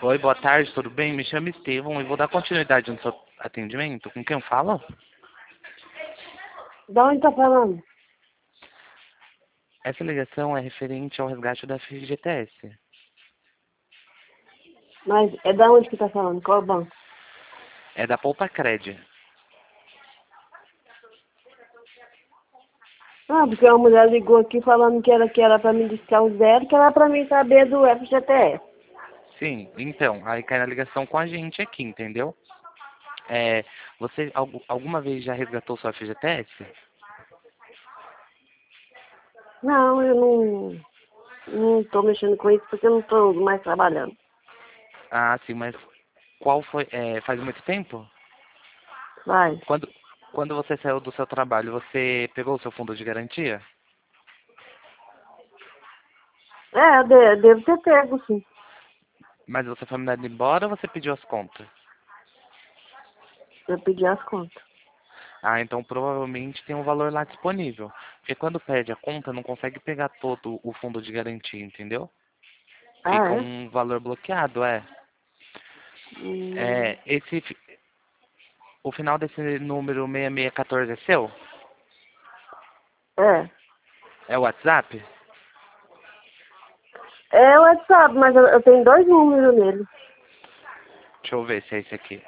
Oi, boa tarde, tudo bem? Me chamo Estevão e vou dar continuidade no seu atendimento. Com quem eu falo? Da onde tá falando? Essa ligação é referente ao resgate da FGTS. Mas é da onde que tá falando? Qual é o banco? É da Poupa Cred. Ah, porque uma mulher ligou aqui falando que era pra mim discar o zero, que era pra mim saber do FGTS. Sim, então, aí cai na ligação com a gente aqui, entendeu? É, você alguma vez já resgatou sua FGTS? Não, eu não tô mexendo com isso porque eu não tô mais trabalhando. Ah, sim, mas qual foi? Faz muito tempo? Vai. Quando, quando você saiu do seu trabalho, você pegou o seu fundo de garantia? É, devo ter pego, sim. Mas você foi mandado embora ou você pediu as contas? Eu pedi as contas. Ah, então provavelmente tem um valor lá disponível. Porque quando perde a conta, não consegue pegar todo o fundo de garantia, entendeu? Ah, Fica é? um valor bloqueado, é. Hum, É, o final desse número 6614 é seu? é. É o WhatsApp? É o WhatsApp, mas eu tenho dois números nele. Deixa eu ver se é esse aqui.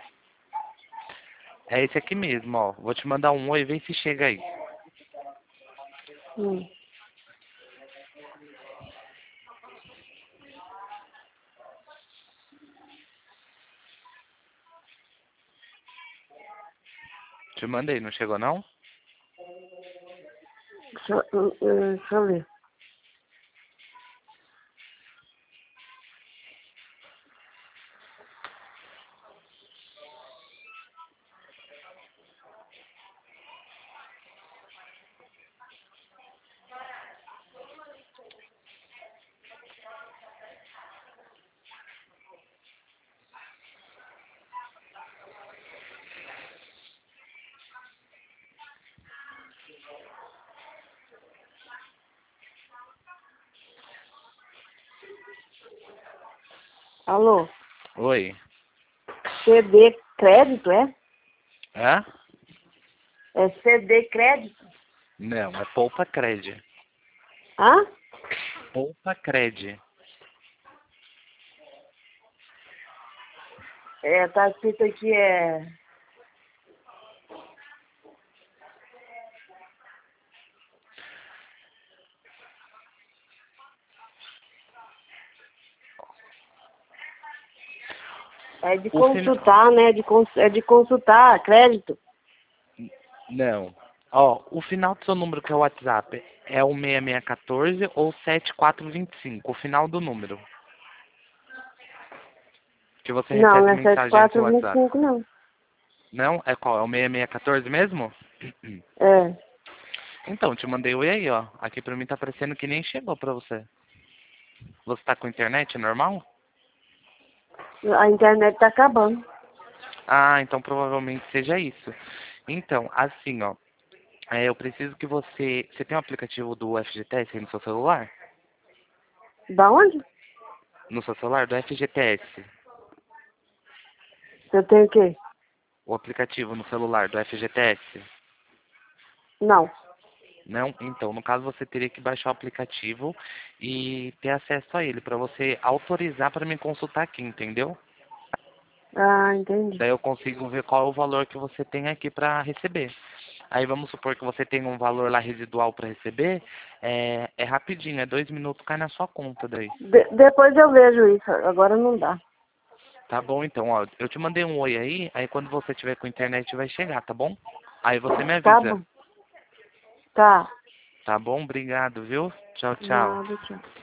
É esse aqui mesmo, ó. Vou te mandar um oi e vê se chega aí. Hum. Te mandei, não chegou não? Deixa eu ver. Alô? Oi. CD crédito, é? Hã? É CD crédito? Não, é Poupa Cred. Hã? Poupa Cred. É, tá escrito aqui, é de O final... consultar, né? É de consultar crédito. Não. Ó, o final do seu número que é o WhatsApp é o 6614 ou 7425, o final do número. Que você Não, não recebe é sete mensagem no seu quatro vinte e WhatsApp. cinco não. Não? É qual? É o 6614 mesmo? É. Então, te mandei oi aí, ó. Aqui pra mim tá parecendo que nem chegou pra você. Você tá com internet normal? A internet tá acabando. Ah, então provavelmente seja isso. Então, assim, ó. Eu preciso que você... Você tem um aplicativo do FGTS aí no seu celular? Da onde? No seu celular? Do FGTS. Eu tenho o quê? O aplicativo no celular do FGTS? Não. Não? Então, no caso, você teria que baixar o aplicativo e ter acesso a ele, para você autorizar para me consultar aqui, entendeu? Ah, entendi. Daí eu consigo ver qual é o valor que você tem aqui para receber. Aí vamos supor que você tem um valor lá residual para receber, é rapidinho, é 2 minutos, cai na sua conta daí. Depois eu vejo isso. Agora não dá. Tá bom, então, ó, eu te mandei um oi aí quando você tiver com a internet vai chegar, tá bom? Aí você me Tá avisa, bom. Tá. tá bom? Obrigado, viu? Tchau, tchau. Nada, tchau.